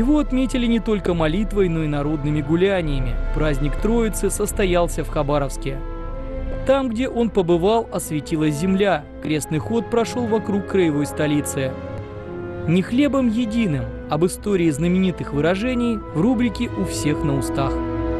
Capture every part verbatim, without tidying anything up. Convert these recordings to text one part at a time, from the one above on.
Его отметили не только молитвой, но и народными гуляниями. Праздник Троицы состоялся в Хабаровске. Там, где он побывал, осветилась земля. Крестный ход прошел вокруг краевой столицы. Не хлебом единым, об истории знаменитых выражений в рубрике «У всех на устах».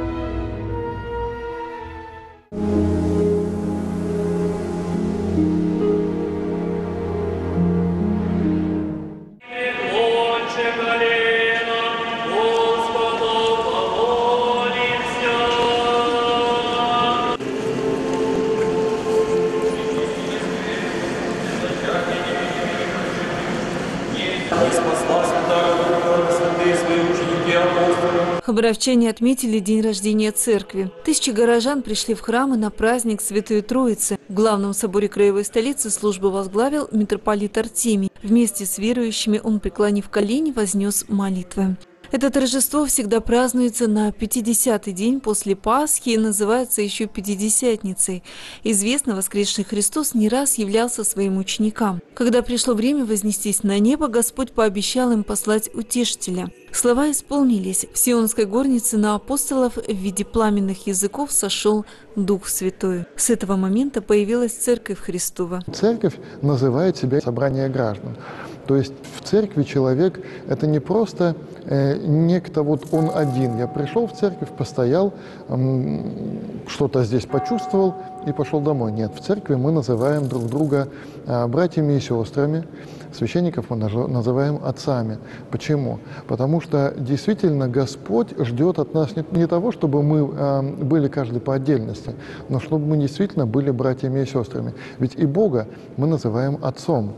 Хабаровчане отметили день рождения церкви. Тысячи горожан пришли в храмы на праздник Святой Троицы. В главном соборе краевой столицы службу возглавил митрополит Артемий. Вместе с верующими он, преклонив колени, вознес молитвы. Это торжество всегда празднуется на пятидесятый день после Пасхи и называется еще Пятидесятницей. Известно, воскресший Христос не раз являлся своим ученикам. Когда пришло время вознестись на небо, Господь пообещал им послать утешителя. Слова исполнились. В Сионской горнице на апостолов в виде пламенных языков сошел Дух Святой. С этого момента появилась Церковь Христова. Церковь называет себя собрание граждан. То есть в церкви человек – это не просто э, некто, вот он один. Я пришел в церковь, постоял, э, что-то здесь почувствовал и пошел домой. Нет, в церкви мы называем друг друга э, братьями и сестрами. Священников мы называем отцами. Почему? Потому что действительно Господь ждет от нас не, не того, чтобы мы э, были каждый по отдельности, но чтобы мы действительно были братьями и сестрами. Ведь и Бога мы называем Отцом.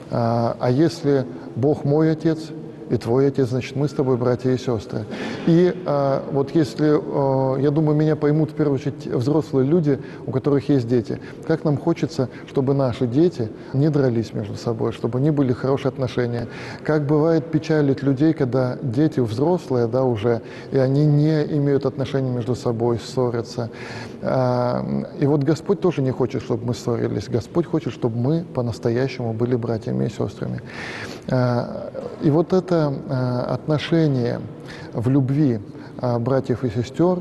А, а если Бог мой Отец и твой Отец, значит, мы с тобой братья и сестры. И а, вот если, а, я думаю, меня поймут в первую очередь взрослые люди, у которых есть дети, как нам хочется, чтобы наши дети не дрались между собой, чтобы не были хорошие отношения. Как бывает печалит людей, когда дети взрослые, да, уже, и они не имеют отношений между собой, ссорятся. А, и вот Господь тоже не хочет, чтобы мы ссорились. Господь хочет, чтобы мы по-настоящему были братьями и сестрами. А, и вот это отношение в любви братьев и сестер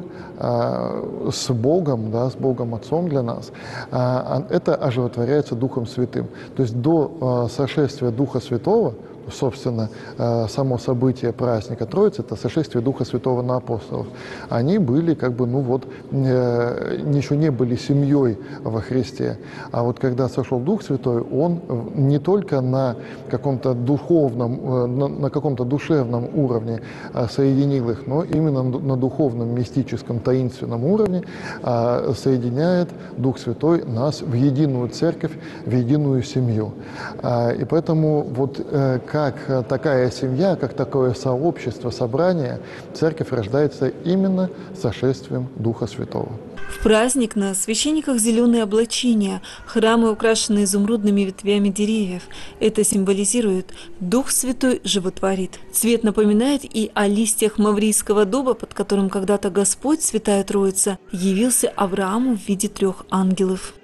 с Богом, да, с Богом Отцом для нас, это оживотворяется Духом Святым. То есть до сошествия Духа Святого, собственно, само событие праздника Троицы, это сошествие Духа Святого на апостолов. Они были, как бы, ну вот, еще не были семьей во Христе. А вот когда сошел Дух Святой, Он не только на каком-то духовном, на, на каком-то душевном уровне соединил их, но именно на духовном, мистическом, таинственном уровне соединяет Дух Святой нас в единую церковь, в единую семью. И поэтому вот как такая семья, как такое сообщество, собрание, церковь рождается именно сошествием Духа Святого. В праздник на священниках зеленые облачения, храмы украшены изумрудными ветвями деревьев. Это символизирует Дух Святой животворит. Цвет напоминает и о листьях маврийского дуба, под которым когда-то Господь, Святая Троица, явился Аврааму в виде трех ангелов.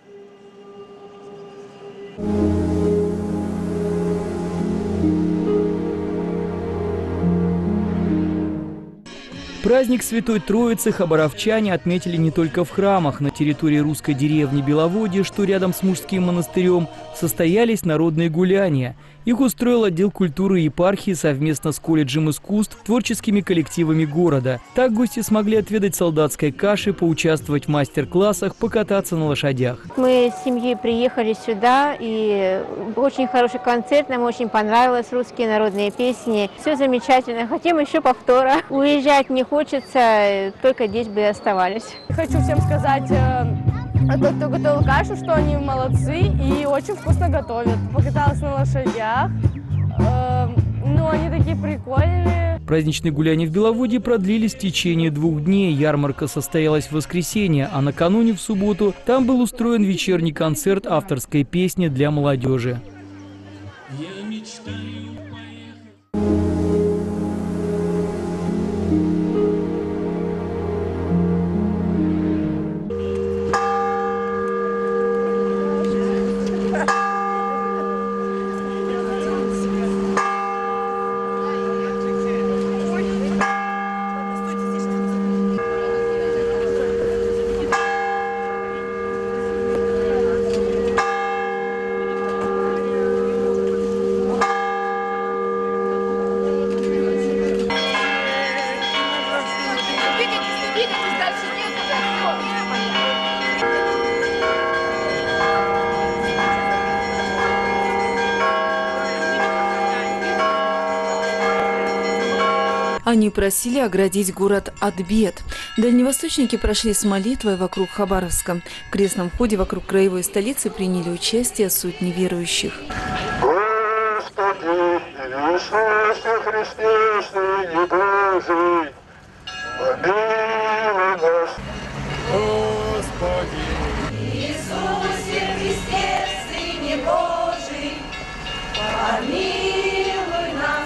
Праздник Святой Троицы хабаровчане отметили не только в храмах. На территории русской деревни Беловодье, что рядом с мужским монастырем, состоялись народные гуляния. Их устроил отдел культуры епархии совместно с колледжем искусств, творческими коллективами города. Так гости смогли отведать солдатской каши, поучаствовать в мастер-классах, покататься на лошадях. Мы с семьей приехали сюда, и очень хороший концерт, нам очень понравилось, русские народные песни. Все замечательно, хотим еще повтора. Уезжать не хочется, только здесь бы и оставались. Хочу всем сказать, а тот, кто готовил кашу, что они молодцы и очень вкусно готовят. Покаталась на лошадях, э, ну они такие прикольные. Праздничные гуляния в Беловодье продлились в течение двух дней. Ярмарка состоялась в воскресенье, а накануне в субботу там был устроен вечерний концерт авторской песни для молодежи. Я мечтаю. Двигайтесь дальше, нет, все. Они просили оградить город от бед. Дальневосточники прошли с молитвой вокруг Хабаровска. В крестном ходе вокруг краевой столицы приняли участие сотни верующих. Господи, Иисусе Христе, Сыне Божий, помилуй нас. Господи, Иисусе Христе, Сыне Божий, помилуй нас.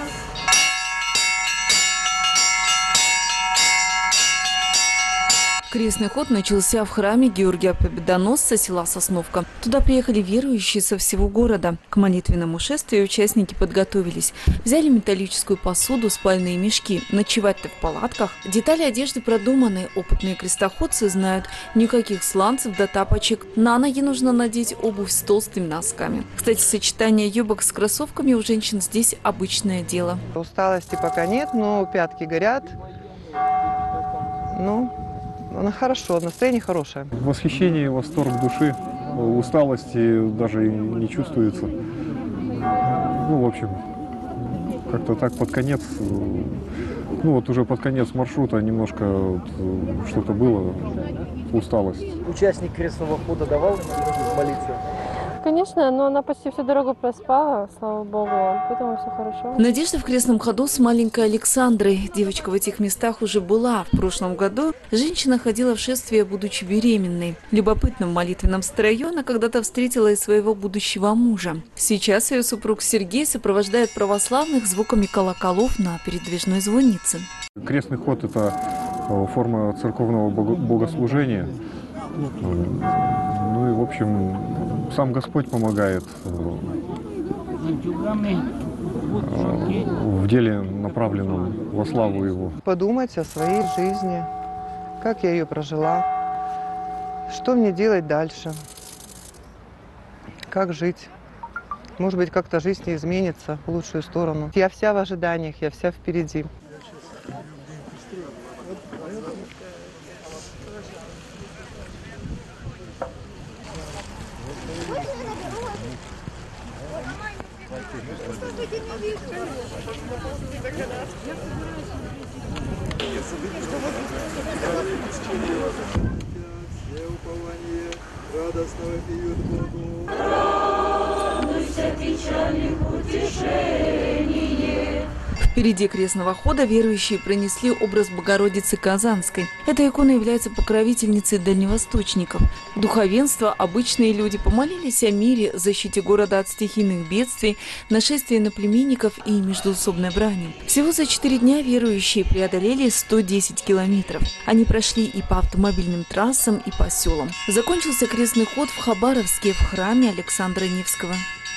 Крестный ход начался в храме Георгия Победоносца села Сосновка. Туда приехали верующие со всего города. К молитвенному шествию участники подготовились. Взяли металлическую посуду, спальные мешки. Ночевать-то в палатках. Детали одежды продуманы. Опытные крестоходцы знают, никаких сланцев до тапочек. На ноги нужно надеть обувь с толстыми носками. Кстати, сочетание юбок с кроссовками у женщин здесь обычное дело. Усталости пока нет, но пятки горят. Ну... Она хорошо, настроение хорошее. Восхищение, восторг души, усталости даже не чувствуется. Ну, в общем, как-то так под конец, ну вот уже под конец маршрута немножко вот, что-то было, усталость. Участник крестного хода давал молиться? Конечно, но она почти всю дорогу проспала, слава богу, поэтому все хорошо. Надежда в крестном ходу с маленькой Александрой. Девочка в этих местах уже была. В прошлом году женщина ходила в шествие, будучи беременной. Любопытно, в молитвенном строю она когда-то встретила и своего будущего мужа. Сейчас ее супруг Сергей сопровождает православных звуками колоколов на передвижной звоннице. Крестный ход – это форма церковного богослужения. Ну и, в общем, сам Господь помогает в деле, направленном во славу Его. Подумать о своей жизни, как я ее прожила, что мне делать дальше, как жить. Может быть, как-то жизнь не изменится в лучшую сторону. Я вся в ожиданиях, я вся впереди. Впереди крестного хода верующие пронесли образ Богородицы Казанской. Эта икона является покровительницей дальневосточников. Духовенство, обычные люди помолились о мире, защите города от стихийных бедствий, нашествия иноплеменников и междоусобной брани. Всего за четыре дня верующие преодолели сто десять километров. Они прошли и по автомобильным трассам, и по селам. Закончился крестный ход в Хабаровске в храме Александра Невского.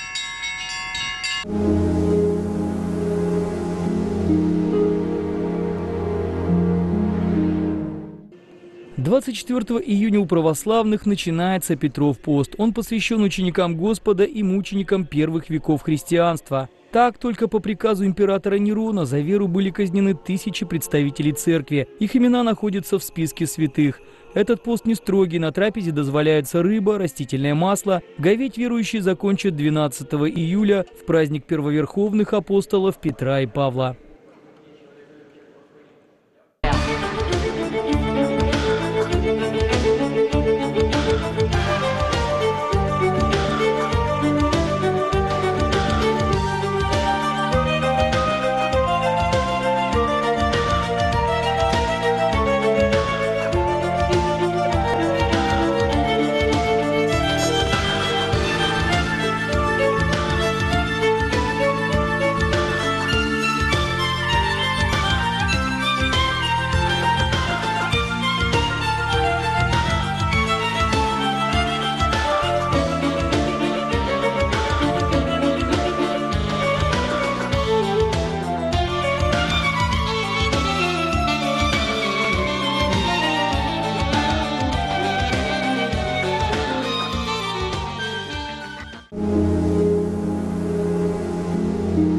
двадцать четвёртого июня у православных начинается Петров пост. Он посвящен ученикам Господа и мученикам первых веков христианства. Так, только по приказу императора Нерона за веру были казнены тысячи представителей церкви. Их имена находятся в списке святых. Этот пост не строгий, на трапезе дозволяется рыба, растительное масло. Говеть верующие закончат двенадцатого июля в праздник первоверховных апостолов Петра и Павла.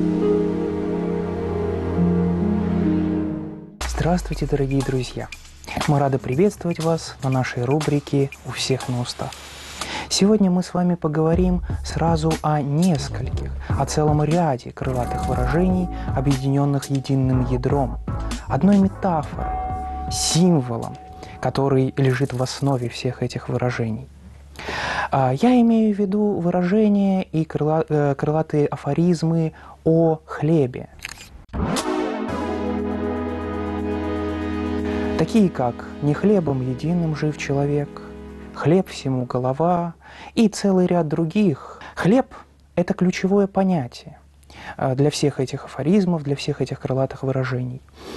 Здравствуйте, дорогие друзья! Мы рады приветствовать вас на нашей рубрике «У всех на устах». Сегодня мы с вами поговорим сразу о нескольких, о целом ряде крылатых выражений, объединенных единым ядром, одной метафорой, символом, который лежит в основе всех этих выражений. Я имею в виду выражения и крыла, крылатые афоризмы о хлебе. Такие как «не хлебом единым жив человек», «хлеб всему голова» и целый ряд других. Хлеб – это ключевое понятие для всех этих афоризмов, для всех этих крылатых выражений.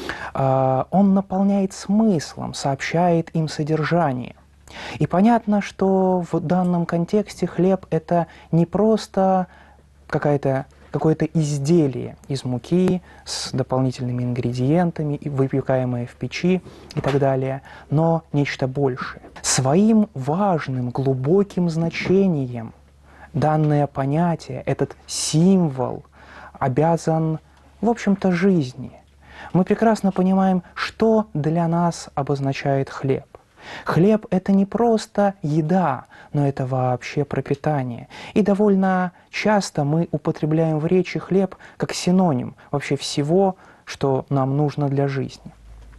Он наполняет смыслом, сообщает им содержание. И понятно, что в данном контексте хлеб – это не просто какая-то какое-то изделие из муки с дополнительными ингредиентами, выпекаемое в печи и так далее, но нечто большее. Своим важным, глубоким значением данное понятие, этот символ обязан, в общем-то, жизни. Мы прекрасно понимаем, что для нас обозначает хлеб. Хлеб – это не просто еда, но это вообще пропитание. И довольно часто мы употребляем в речи хлеб как синоним вообще всего, что нам нужно для жизни.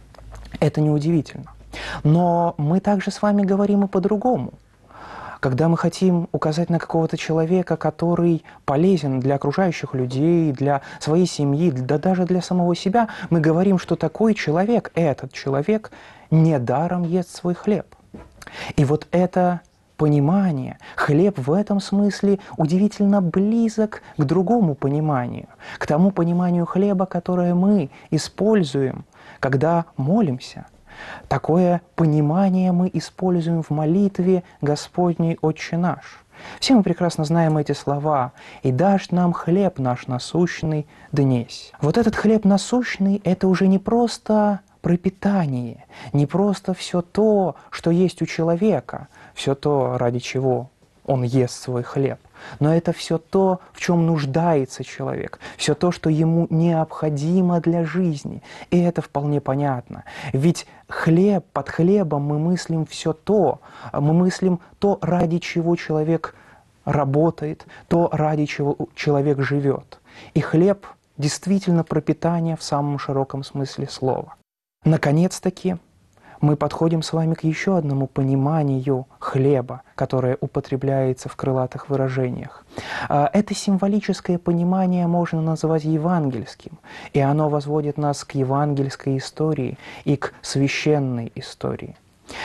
Это неудивительно. Но мы также с вами говорим и по-другому. Когда мы хотим указать на какого-то человека, который полезен для окружающих людей, для своей семьи, да даже для самого себя, мы говорим, что такой человек, этот человек, недаром ест свой хлеб. И вот это понимание, хлеб в этом смысле удивительно близок к другому пониманию, к тому пониманию хлеба, которое мы используем, когда молимся. Такое понимание мы используем в молитве Господней «Отче наш». Все мы прекрасно знаем эти слова «И дашь нам хлеб наш насущный днесь». Вот этот хлеб насущный – это уже не просто пропитание, не просто все то, что есть у человека, все то, ради чего он ест свой хлеб, но это все то, в чем нуждается человек, все то, что ему необходимо для жизни. И это вполне понятно. Ведь хлеб, под хлебом мы мыслим все то, мы мыслим то, ради чего человек работает, то, ради чего человек живет. И хлеб действительно пропитание в самом широком смысле слова. Наконец-таки, мы подходим с вами к еще одному пониманию хлеба, которое употребляется в крылатых выражениях. Это символическое понимание можно назвать евангельским, и оно возводит нас к евангельской истории и к священной истории.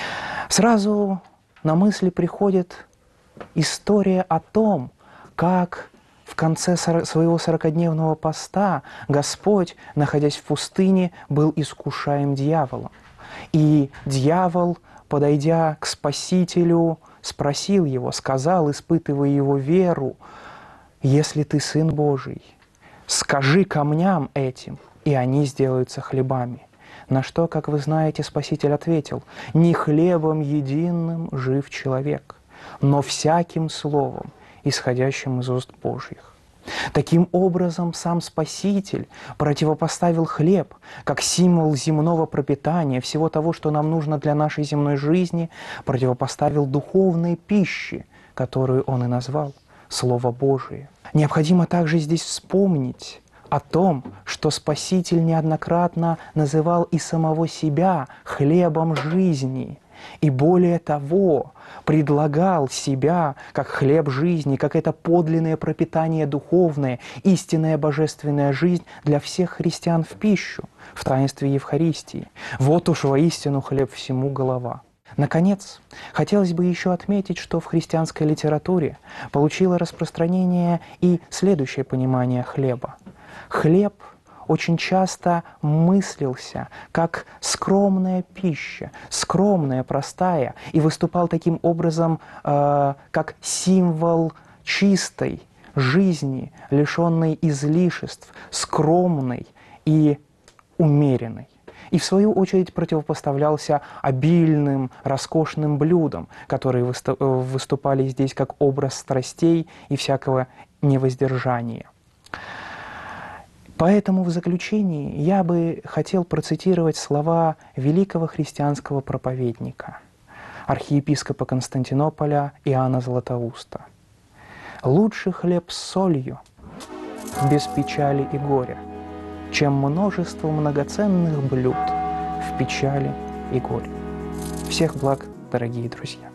Сразу на мысли приходит история о том, как в конце своего сорокадневного поста Господь, находясь в пустыне, был искушаем дьяволом. И дьявол, подойдя к Спасителю, спросил его, сказал, испытывая его веру: «Если ты Сын Божий, скажи камням этим, и они сделаются хлебами». На что, как вы знаете, Спаситель ответил: «Не хлебом единым жив человек, но всяким словом, исходящим из уст Божьих». Таким образом, сам Спаситель противопоставил хлеб как символ земного пропитания, всего того, что нам нужно для нашей земной жизни, противопоставил духовной пище, которую Он и назвал Слово Божие. Необходимо также здесь вспомнить о том, что Спаситель неоднократно называл и самого себя хлебом жизни. И более того, предлагал себя как хлеб жизни, как это подлинное пропитание духовное, истинная божественная жизнь для всех христиан в пищу, в таинстве Евхаристии. Вот уж воистину хлеб всему голова. Наконец, хотелось бы еще отметить, что в христианской литературе получило распространение и следующее понимание хлеба. Хлеб очень часто мыслился как скромная пища, скромная, простая, и выступал таким образом э, как символ чистой жизни, лишенной излишеств, скромной и умеренной. И в свою очередь противопоставлялся обильным, роскошным блюдам, которые выступали здесь как образ страстей и всякого невоздержания. Поэтому в заключении я бы хотел процитировать слова великого христианского проповедника, архиепископа Константинополя Иоанна Златоуста. «Лучше хлеб с солью, без печали и горя, чем множество многоценных блюд в печали и горе». Всех благ, дорогие друзья!